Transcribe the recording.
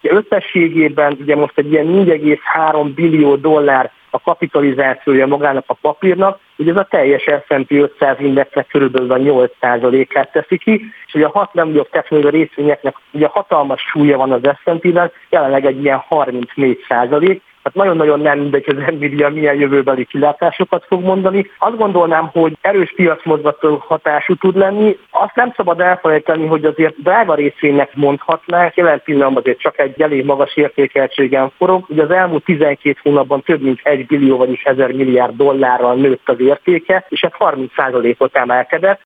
Összességében ugye most egy ilyen 4,3 billió dollár a kapitalizációja magának a papírnak, ugye ez a teljes S&P 500 indexnek körülbelül a 8%-át teszi ki, és ugye a 6 legnagyobb technológiai részvényeknek ugye hatalmas súlya van az S&P-ben, jelenleg egy ilyen 34%. Hát nagyon-nagyon nem mindegy, hogy az Nvidia milyen jövőbeli kilátásokat fog mondani. Azt gondolnám, hogy erős piacmozgató hatású tud lenni. Azt nem szabad elfelejteni, hogy azért drága részvénynek mondhatnánk, jelen pillanatban azért csak egy elég magas értékeltségen forog. Ugye az elmúlt 12 hónapban több mint 1 billió, vagyis 1000 milliárd dollárral nőtt az értéke, és ez 30%-ot emelkedett.